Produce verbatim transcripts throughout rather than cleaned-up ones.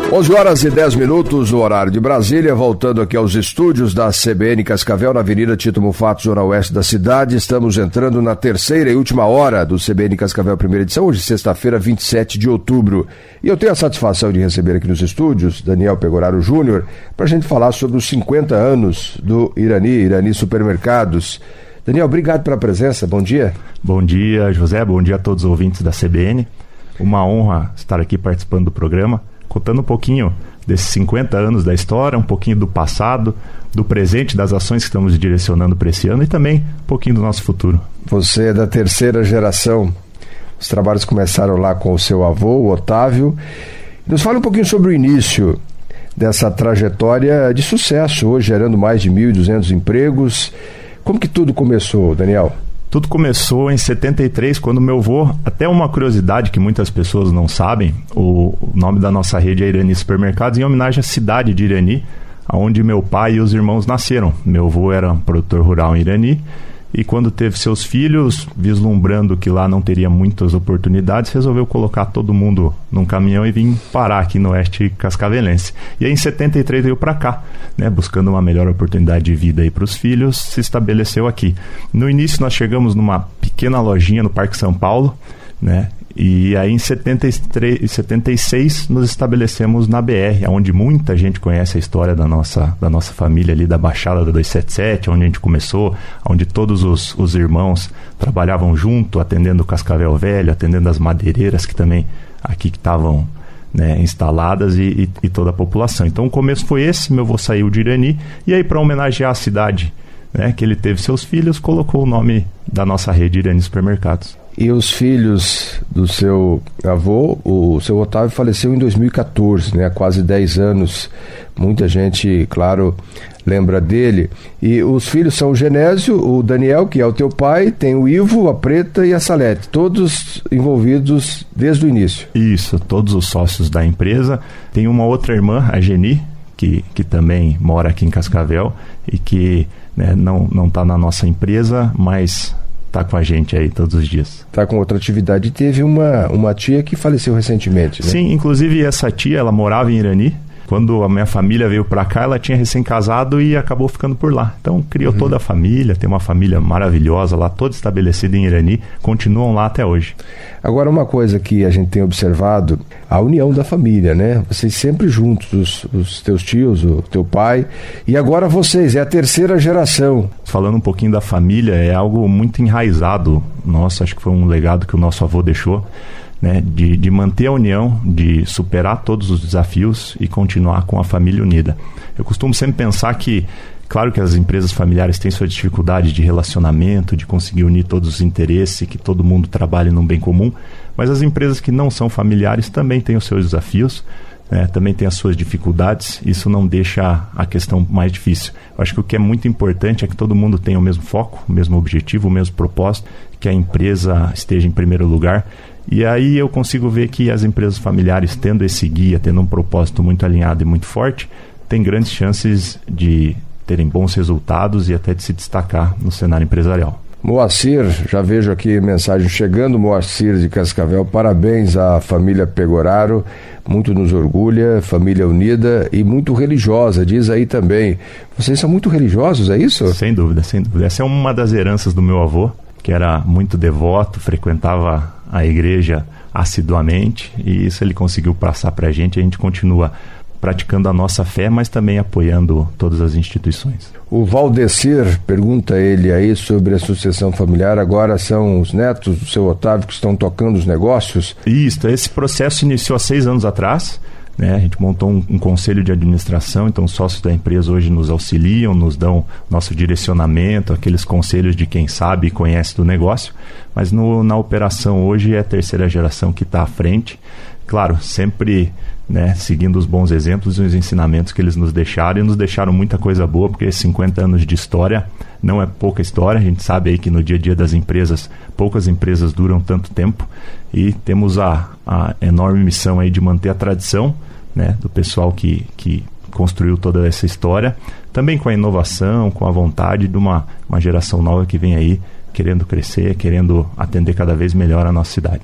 onze horas e dez minutos, o horário de Brasília, voltando aqui aos estúdios da C B N Cascavel, na Avenida Tito Mufato, zona oeste da cidade. Estamos entrando na terceira e última hora do C B N Cascavel, primeira edição, hoje sexta-feira, vinte e sete de outubro. E eu tenho a satisfação de receber aqui nos estúdios Daniel Pegoraro Júnior, para a gente falar sobre os cinquenta anos do Irani, Irani Supermercados. Daniel, obrigado pela presença, bom dia. Bom dia, José, bom dia a todos os ouvintes da C B N. Uma honra estar aqui participando do programa, contando um pouquinho desses cinquenta anos da história, um pouquinho do passado, do presente, das ações que estamos direcionando para esse ano e também um pouquinho do nosso futuro. Você é da terceira geração. Os trabalhos começaram lá com o seu avô, o Otávio. Nos fala um pouquinho sobre o início dessa trajetória de sucesso, hoje gerando mais de mil e duzentos empregos. Como que tudo começou, Daniel? Tudo começou em setenta e três, quando meu avô, até uma curiosidade que muitas pessoas não sabem, o, o nome da nossa rede é Irani Supermercados, em homenagem à cidade de Irani, onde meu pai e os irmãos nasceram. Meu avô era um produtor rural em Irani, e quando teve seus filhos, vislumbrando que lá não teria muitas oportunidades, resolveu colocar todo mundo num caminhão e vir parar aqui no oeste cascavelense. E aí em setenta e três veio para cá, né, buscando uma melhor oportunidade de vida aí para os filhos, se estabeleceu aqui. No início nós chegamos numa pequena lojinha no Parque São Paulo, né, e aí em setenta e três, setenta e seis nos estabelecemos na B R, onde muita gente conhece a história da nossa, da nossa família ali da Baixada da duzentos e setenta e sete, onde a gente começou, onde todos os, os irmãos trabalhavam junto, atendendo o Cascavel Velho, atendendo as madeireiras que também aqui que estavam, né, instaladas e, e, e toda a população. Então o começo foi esse, meu avô saiu de Irani, e aí para homenagear a cidade, né, que ele teve seus filhos, colocou o nome da nossa rede Irani Supermercados. E os filhos do seu avô, o seu Otávio faleceu em dois mil e catorze, né? Há quase dez anos. Muita gente, claro, lembra dele. E os filhos são o Genésio, o Daniel, que é o teu pai, tem o Ivo, a Preta e a Salete, todos envolvidos desde o início. Isso, todos os sócios da empresa. Tem uma outra irmã, a Geni, que, que também mora aqui em Cascavel e que, né, não não está na nossa empresa, mas tá com a gente aí todos os dias. Tá com outra atividade. Teve uma, uma tia que faleceu recentemente, né? Sim, inclusive essa tia, ela morava em Irani. Quando a minha família veio para cá, ela tinha recém-casado e acabou ficando por lá. Então criou uhum. toda a família, tem uma família maravilhosa lá, toda estabelecida em Irani, continuam lá até hoje. Agora, uma coisa que a gente tem observado, a união da família, né? Vocês sempre juntos, os, os teus tios, o teu pai, e agora vocês, é a terceira geração. Falando um pouquinho da família, é algo muito enraizado. Nossa, acho que foi um legado que o nosso avô deixou, né, de, de manter a união, de superar todos os desafios e continuar com a família unida. Eu costumo sempre pensar que, claro que as empresas familiares têm sua dificuldade de relacionamento, de conseguir unir todos os interesses, que todo mundo trabalhe num bem comum, mas as empresas que não são familiares também têm os seus desafios, né, também têm as suas dificuldades. Isso não deixa a questão mais difícil. Eu acho que o que é muito importante é que todo mundo tenha o mesmo foco, o mesmo objetivo, o mesmo propósito, que a empresa esteja em primeiro lugar. E aí eu consigo ver que as empresas familiares, tendo esse guia, tendo um propósito muito alinhado e muito forte, têm grandes chances de terem bons resultados e até de se destacar no cenário empresarial. Moacir, já vejo aqui mensagem chegando, Moacir de Cascavel, parabéns à família Pegoraro, muito nos orgulha, família unida e muito religiosa, diz aí também. Vocês são muito religiosos, é isso? Sem dúvida, sem dúvida. Essa é uma das heranças do meu avô, que era muito devoto, frequentava a igreja assiduamente, e isso ele conseguiu passar para a gente. A gente continua praticando a nossa fé, mas também apoiando todas as instituições. O Valdecir, pergunta ele aí sobre a sucessão familiar, agora são os netos do seu Otávio que estão tocando os negócios? Isso, esse processo iniciou há seis anos atrás, né? A gente montou um, um conselho de administração, então os sócios da empresa hoje nos auxiliam, nos dão nosso direcionamento, aqueles conselhos de quem sabe e conhece do negócio, mas no, na operação hoje é a terceira geração que está à frente, claro, sempre, né, seguindo os bons exemplos e os ensinamentos que eles nos deixaram, e nos deixaram muita coisa boa, porque cinquenta anos de história não é pouca história. A gente sabe aí que no dia a dia das empresas, poucas empresas duram tanto tempo, e temos a, a enorme missão aí de manter a tradição, né, do pessoal que, que construiu toda essa história, também com a inovação, com a vontade de uma, uma geração nova que vem aí querendo crescer, querendo atender cada vez melhor a nossa cidade.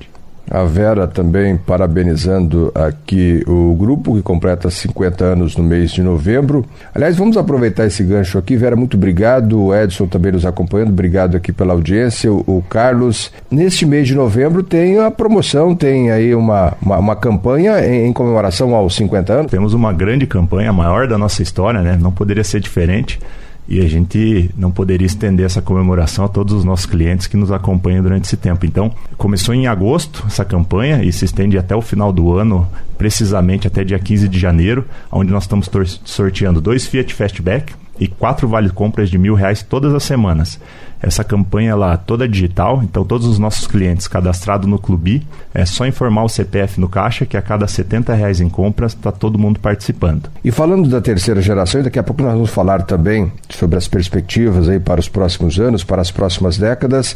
A Vera também parabenizando aqui o grupo que completa cinquenta anos no mês de novembro. Aliás, vamos aproveitar esse gancho aqui. Vera, muito obrigado. O Edson também nos acompanhando. Obrigado aqui pela audiência. O, o Carlos. Neste mês de novembro tem a promoção, tem aí uma, uma, uma campanha em, em comemoração aos cinquenta anos. Temos uma grande campanha, a maior da nossa história, né? Não poderia ser diferente. E a gente não poderia estender essa comemoração a todos os nossos clientes que nos acompanham durante esse tempo. Então, começou em agosto essa campanha e se estende até o final do ano, precisamente até dia quinze de janeiro, onde nós estamos sorteando dois Fiat Fastback e quatro vale-compras de mil reais todas as semanas. Essa campanha ela toda digital, então todos os nossos clientes cadastrados no Clube, é só informar o C P F no caixa que a cada setenta reais em compras está todo mundo participando. E falando da terceira geração, daqui a pouco nós vamos falar também sobre as perspectivas aí para os próximos anos, para as próximas décadas.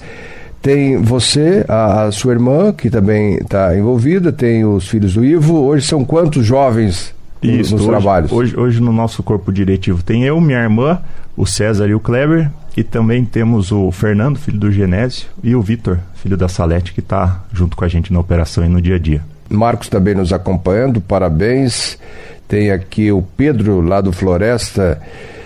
Tem você, a, a sua irmã, que também está envolvida, tem os filhos do Ivo. Hoje são quantos jovens Isso, nos hoje, trabalhos? Hoje, hoje no nosso corpo diretivo tem eu, minha irmã, o César e o Kleber, e também temos o Fernando, filho do Genésio, e o Vitor, filho da Salete, que está junto com a gente na operação e no dia a dia. Marcos também nos acompanhando, parabéns. Tem aqui o Pedro, lá do Floresta,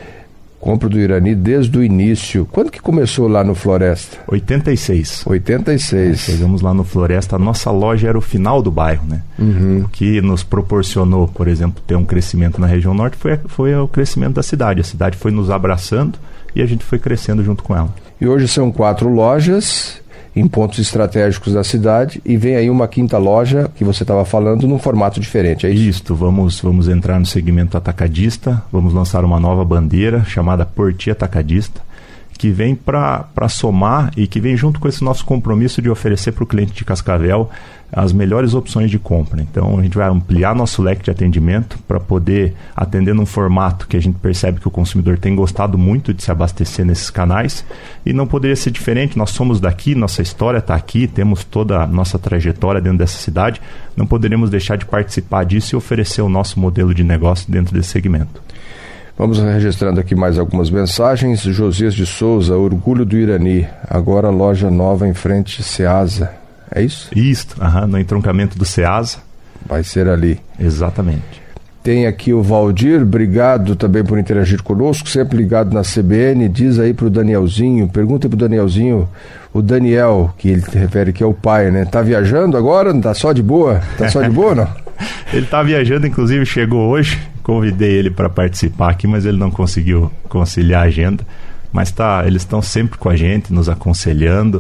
compra do Irani desde o início. Quando que começou lá no Floresta? oitenta e seis. oitenta e seis. É, chegamos lá no Floresta, a nossa loja era o final do bairro, né? Uhum. O que nos proporcionou, por exemplo, ter um crescimento na região norte foi, foi o crescimento da cidade. A cidade foi nos abraçando e a gente foi crescendo junto com ela. E hoje são quatro lojas em pontos estratégicos da cidade e vem aí uma quinta loja que você estava falando num formato diferente, é isso? Isso, vamos, vamos entrar no segmento atacadista, vamos lançar uma nova bandeira chamada Porti Atacadista, que vem para somar e que vem junto com esse nosso compromisso de oferecer para o cliente de Cascavel as melhores opções de compra. Então a gente vai ampliar nosso leque de atendimento para poder atender num formato que a gente percebe que o consumidor tem gostado muito de se abastecer nesses canais e não poderia ser diferente. Nós somos daqui, nossa história está aqui, temos toda a nossa trajetória dentro dessa cidade, não poderíamos deixar de participar disso e oferecer o nosso modelo de negócio dentro desse segmento. Vamos registrando aqui mais algumas mensagens. Josias de Souza, orgulho do Irani, agora loja nova em frente Ceasa, é isso? Isso, aham, no entroncamento do Ceasa. Vai ser ali. Exatamente. Tem aqui o Valdir, obrigado também por interagir conosco, sempre ligado na C B N. Diz aí pro Danielzinho, pergunta pro Danielzinho, o Daniel, que ele se refere que é o pai, né? Tá viajando agora? Não tá só de boa? Tá só de boa, não? Ele tá viajando, inclusive chegou hoje, convidei ele para participar aqui, mas ele não conseguiu conciliar a agenda. Mas tá, eles estão sempre com a gente, nos aconselhando,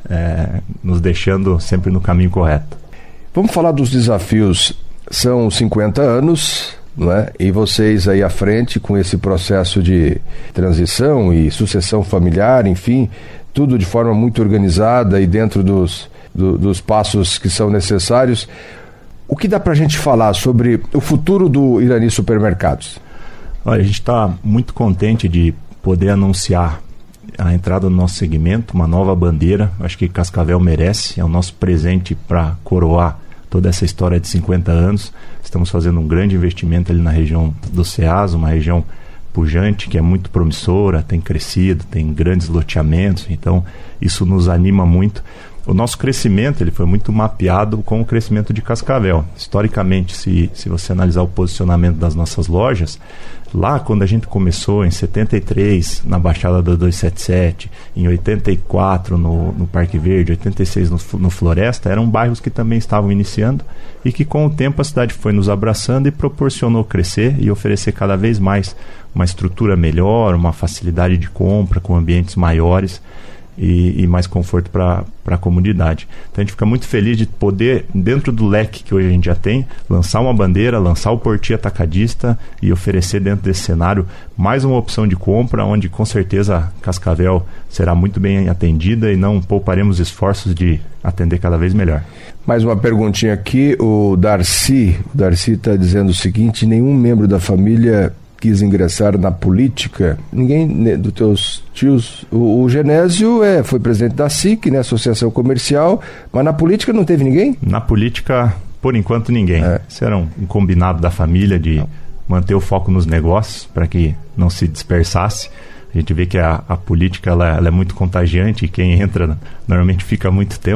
é, nos deixando sempre no caminho correto. Vamos falar dos desafios. São cinquenta anos, não é? E vocês aí à frente com esse processo de transição e sucessão familiar, enfim, tudo de forma muito organizada e dentro dos, do, dos passos que são necessários. O que dá para a gente falar sobre o futuro do Irani Supermercados? Olha, a gente está muito contente de poder anunciar a entrada do nosso segmento, uma nova bandeira. Acho que Cascavel merece, é o nosso presente para coroar toda essa história de cinquenta anos. Estamos fazendo um grande investimento ali na região do Ceasa, uma região pujante que é muito promissora, tem crescido, tem grandes loteamentos, então isso nos anima muito. O nosso crescimento ele foi muito mapeado com o crescimento de Cascavel. Historicamente, se, se você analisar o posicionamento das nossas lojas, lá quando a gente começou em setenta e três na Baixada da duzentos e setenta e sete, em oitenta e quatro no, no Parque Verde, oitenta e seis no, no Floresta, eram bairros que também estavam iniciando e que com o tempo a cidade foi nos abraçando e proporcionou crescer e oferecer cada vez mais uma estrutura melhor, uma facilidade de compra com ambientes maiores e, e mais conforto para a comunidade. Então a gente fica muito feliz de poder, dentro do leque que hoje a gente já tem, lançar uma bandeira, lançar o Porti Atacadista e oferecer dentro desse cenário mais uma opção de compra, onde com certeza Cascavel será muito bem atendida e não pouparemos esforços de atender cada vez melhor. Mais uma perguntinha aqui, o Darcy, o Darcy está dizendo o seguinte: nenhum membro da família quis ingressar na política, ninguém né, dos teus tios, o, o Genésio é, foi presidente da S I C, né, Associação Comercial, mas na política não teve ninguém? Na política, por enquanto, ninguém. É. Isso era um, um combinado da família de não. manter o foco nos negócios para que não se dispersasse. A gente vê que a, a política ela, ela é muito contagiante e quem entra normalmente fica muito tempo.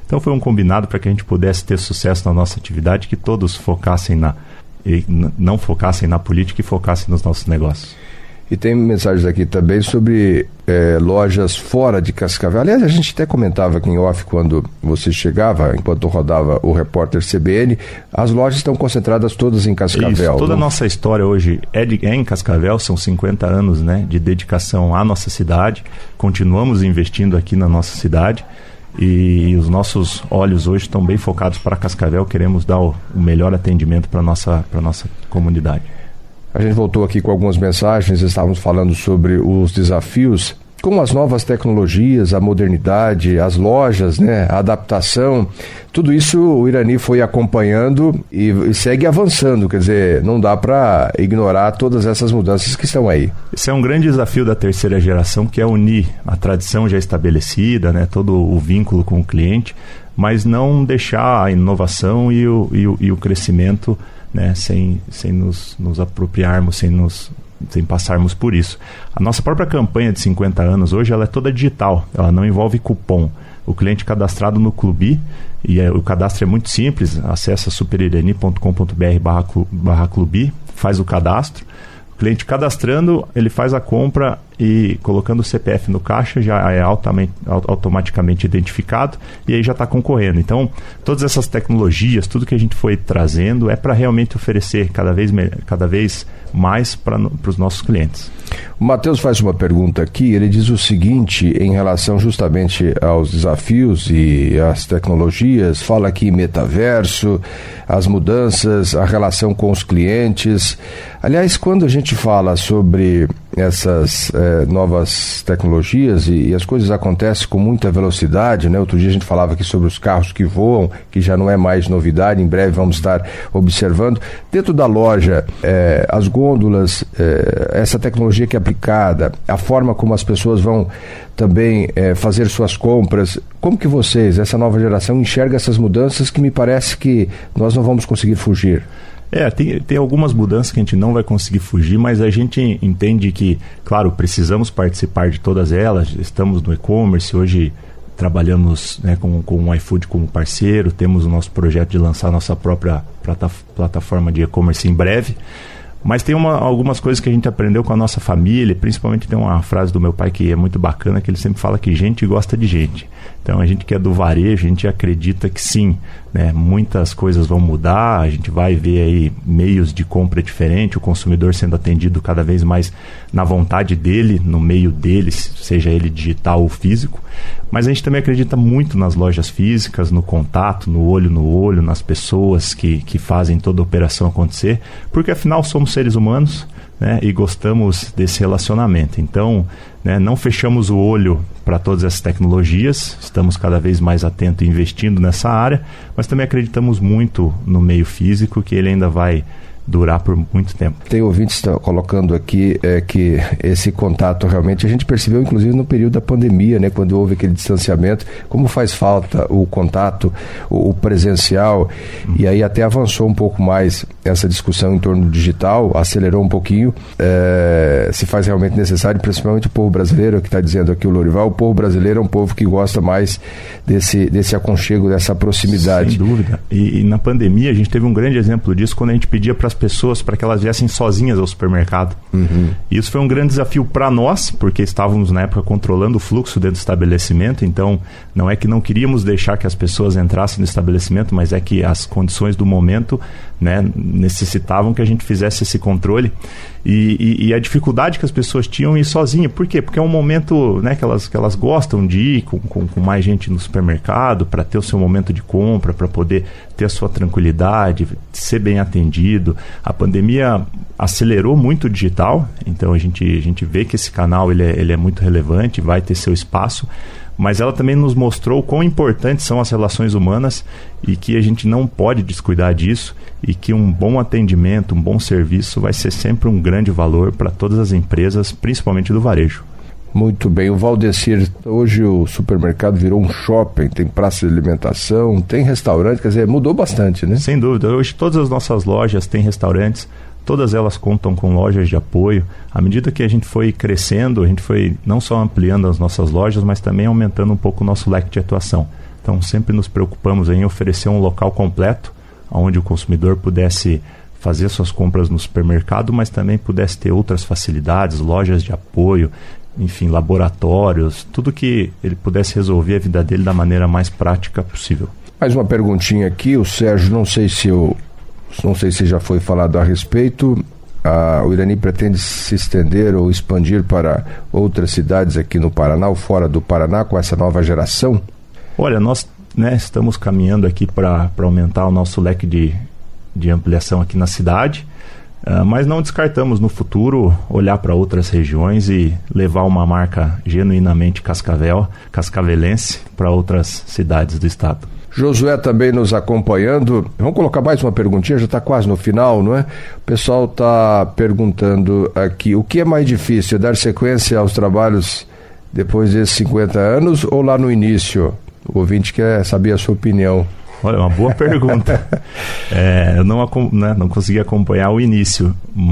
Então foi um combinado para que a gente pudesse ter sucesso na nossa atividade, que todos focassem na, e não focassem na política e focassem nos nossos negócios. E tem mensagens aqui também sobre é, lojas fora de Cascavel. Aliás, a gente até comentava aqui em off quando você chegava, enquanto rodava o repórter C B N, as lojas estão concentradas todas em Cascavel. Isso, toda não? a nossa história hoje é, de, é em Cascavel, são cinquenta anos, né, de dedicação à nossa cidade. Continuamos investindo aqui na nossa cidade e os nossos olhos hoje estão bem focados para Cascavel. Queremos dar o, o melhor atendimento para a nossa, para a nossa comunidade. A gente voltou aqui com algumas mensagens, estávamos falando sobre os desafios com as novas tecnologias, a modernidade, as lojas, né, a adaptação, tudo isso o Irani foi acompanhando e, e segue avançando, quer dizer, não dá para ignorar todas essas mudanças que estão aí. Esse é um grande desafio da terceira geração, que é unir a tradição já estabelecida, né, todo o vínculo com o cliente, mas não deixar a inovação e o, e o, e o crescimento, né, sem, sem nos, nos apropriarmos, sem, nos, sem passarmos por isso. A nossa própria campanha de cinquenta anos hoje ela é toda digital, ela não envolve cupom. O cliente cadastrado no Clube, e é, o cadastro é muito simples, acessa superirani ponto com ponto br barra Clube, faz o cadastro. O cliente cadastrando, ele faz a compra e colocando o C P F no caixa já é altamente, automaticamente identificado e aí já está concorrendo. Então, todas essas tecnologias, tudo que a gente foi trazendo é para realmente oferecer cada vez, cada vez mais para os nossos clientes. O Matheus faz uma pergunta aqui, ele diz o seguinte, em relação justamente aos desafios e às tecnologias, fala aqui metaverso, as mudanças, a relação com os clientes. Aliás, quando a gente fala sobre essas eh, novas tecnologias e, e as coisas acontecem com muita velocidade, né? Outro dia a gente falava aqui sobre os carros que voam, que já não é mais novidade, em breve vamos estar observando. Dentro da loja, eh, as gôndolas, eh, essa tecnologia que é aplicada, a forma como as pessoas vão também eh, fazer suas compras, como que vocês, essa nova geração, enxerga essas mudanças que me parece que nós não vamos conseguir fugir? É, tem, tem algumas mudanças que a gente não vai conseguir fugir, mas a gente entende que, claro, precisamos participar de todas elas. Estamos no e-commerce, hoje trabalhamos, né, com, com o iFood como parceiro, temos o nosso projeto de lançar nossa própria plata, plataforma de e-commerce em breve. Mas tem uma, algumas coisas que a gente aprendeu com a nossa família, principalmente tem uma frase do meu pai que é muito bacana, que ele sempre fala que gente gosta de gente. Então a gente que é do varejo, a gente acredita que sim, né, muitas coisas vão mudar, a gente vai ver aí meios de compra diferentes, o consumidor sendo atendido cada vez mais na vontade dele, no meio dele, seja ele digital ou físico. Mas a gente também acredita muito nas lojas físicas, no contato, no olho no olho, nas pessoas que, que fazem toda a operação acontecer, porque afinal somos seres humanos, né, e gostamos desse relacionamento. Então, né, não fechamos o olho para todas essas tecnologias, estamos cada vez mais atentos e investindo nessa área, mas também acreditamos muito no meio físico, que ele ainda vai durar por muito tempo. Tem ouvintes colocando aqui é, que esse contato realmente a gente percebeu inclusive no período da pandemia, né, quando houve aquele distanciamento, como faz falta o contato, o, o presencial, hum. e aí até avançou um pouco mais essa discussão em torno do digital, acelerou um pouquinho, é, se faz realmente necessário, principalmente o povo brasileiro, que está dizendo aqui o Lorival, o povo brasileiro é um povo que gosta mais desse, desse aconchego, dessa proximidade. Sem dúvida. E, e na pandemia a gente teve um grande exemplo disso quando a gente pedia para as pessoas para que elas viessem sozinhas ao supermercado. Uhum. E isso foi um grande desafio para nós, porque estávamos na época controlando o fluxo dentro do estabelecimento, então não é que não queríamos deixar que as pessoas entrassem no estabelecimento, mas é que as condições do momento, né, necessitavam que a gente fizesse esse controle. E, e, e a dificuldade que as pessoas tinham em ir sozinha. Por quê? Porque é um momento, né, que, elas, que elas gostam de ir com, com, com mais gente no supermercado, para ter o seu momento de compra, para poder ter a sua tranquilidade, ser bem atendido. A pandemia acelerou muito o digital, então a gente, a gente vê que esse canal ele é, ele é muito relevante, vai ter seu espaço, mas ela também nos mostrou quão importantes são as relações humanas e que a gente não pode descuidar disso e que um bom atendimento, um bom serviço vai ser sempre um grande valor para todas as empresas, principalmente do varejo. Muito bem, o Valdecir, hoje o supermercado virou um shopping, tem praça de alimentação, tem restaurante, quer dizer, mudou bastante, né? Sem dúvida, hoje todas as nossas lojas têm restaurantes, todas elas contam com lojas de apoio. À medida que a gente foi crescendo, a gente foi não só ampliando as nossas lojas, mas também aumentando um pouco o nosso leque de atuação. Então sempre nos preocupamos em oferecer um local completo, onde o consumidor pudesse fazer suas compras no supermercado, mas também pudesse ter outras facilidades, lojas de apoio, enfim, laboratórios, tudo que ele pudesse resolver a vida dele da maneira mais prática possível. Mais uma perguntinha aqui, o Sérgio, não sei se eu, não sei se já foi falado a respeito, ah, o Irani pretende se estender ou expandir para outras cidades aqui no Paraná ou fora do Paraná com essa nova geração? Olha, nós, né, estamos caminhando aqui para aumentar o nosso leque de, de ampliação aqui na cidade, uh, mas não descartamos no futuro olhar para outras regiões e levar uma marca genuinamente cascavel, cascavelense para outras cidades do estado. Josué também nos acompanhando. Vamos colocar mais uma perguntinha, já está quase no final, não é? O pessoal está perguntando aqui, o que é mais difícil, dar sequência aos trabalhos depois desses cinquenta anos ou lá no início? O ouvinte quer saber a sua opinião. Olha, uma boa pergunta. É, eu não, né, não consegui acompanhar o início,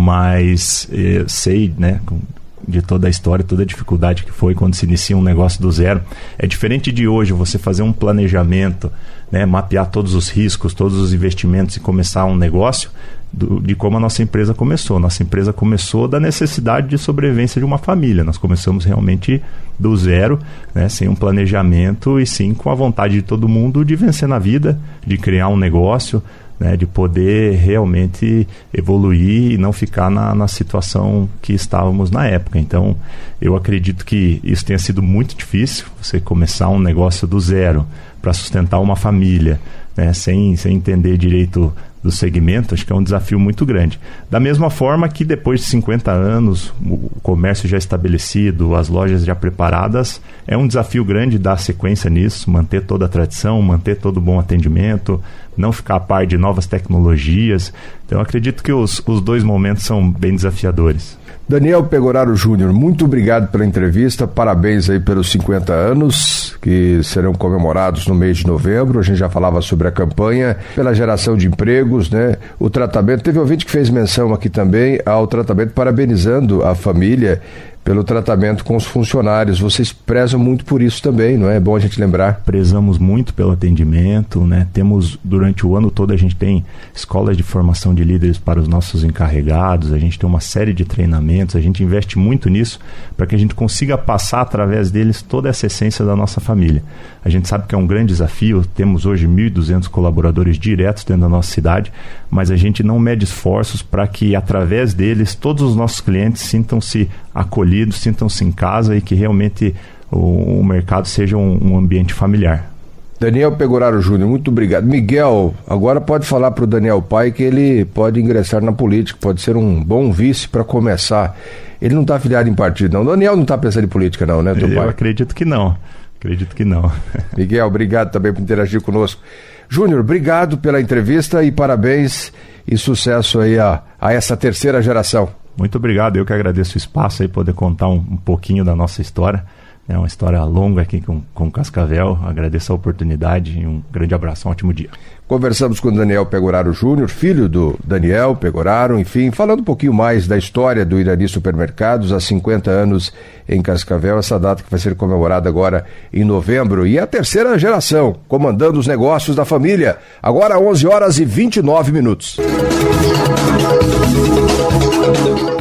mas eu sei, né, de toda a história, toda a dificuldade que foi quando se inicia um negócio do zero. É diferente de hoje, você fazer um planejamento, né, mapear todos os riscos, todos os investimentos e começar um negócio, do, de como a nossa empresa começou. Nossa empresa começou da necessidade de sobrevivência de uma família. Nós começamos realmente do zero, né, sem um planejamento e sim com a vontade de todo mundo de vencer na vida, de criar um negócio, né, de poder realmente evoluir e não ficar na, na situação que estávamos na época. Então, eu acredito que isso tenha sido muito difícil, você começar um negócio do zero para sustentar uma família, né, sem, sem entender direito do segmento. Acho que é um desafio muito grande. Da mesma forma que depois de cinquenta anos, o comércio já estabelecido, as lojas já preparadas, é um desafio grande dar sequência nisso, manter toda a tradição, manter todo o bom atendimento, não ficar a par de novas tecnologias. Então, acredito que os, os dois momentos são bem desafiadores. Daniel Pegoraro Júnior, muito obrigado pela entrevista, parabéns aí pelos cinquenta anos, que serão comemorados no mês de novembro. A gente já falava sobre a campanha, pela geração de empregos, né? O tratamento, teve ouvinte que fez menção aqui também ao tratamento, parabenizando a família pelo tratamento com os funcionários. Vocês prezam muito por isso também, não é? É bom a gente lembrar. Prezamos muito pelo atendimento, né? Temos, durante o ano todo, a gente tem escolas de formação de líderes para os nossos encarregados, a gente tem uma série de treinamentos, a gente investe muito nisso para que a gente consiga passar através deles toda essa essência da nossa família. A gente sabe que é um grande desafio, temos hoje mil e duzentos colaboradores diretos dentro da nossa cidade, mas a gente não mede esforços para que, através deles, todos os nossos clientes sintam-se acolhidos, sintam-se em casa e que realmente o, o mercado seja um, um ambiente familiar. Daniel Pegoraro Júnior, muito obrigado. Miguel, agora pode falar para o Daniel Pai que ele pode ingressar na política, pode ser um bom vice para começar. Ele não está afiliado em partido, não. O Daniel não está pensando em política, não, né, teu Eu pai? acredito que não. Acredito que não. Miguel, obrigado também por interagir conosco. Júnior, obrigado pela entrevista e parabéns e sucesso aí a, a essa terceira geração. Muito obrigado, eu que agradeço o espaço aí, poder contar um, um pouquinho da nossa história. É uma história longa aqui com, com Cascavel. Agradeço a oportunidade e um grande abraço, um ótimo dia. Conversamos com o Daniel Pegoraro Júnior, filho do Daniel Pegoraro, enfim, falando um pouquinho mais da história do Irani Supermercados, há cinquenta anos em Cascavel, essa data que vai ser comemorada agora em novembro. E a terceira geração, comandando os negócios da família, agora onze horas e vinte e nove minutos.